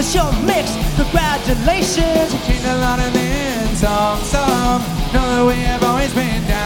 is your mix. Congratulations. Changed a lot of men, some. Know that we have always been down.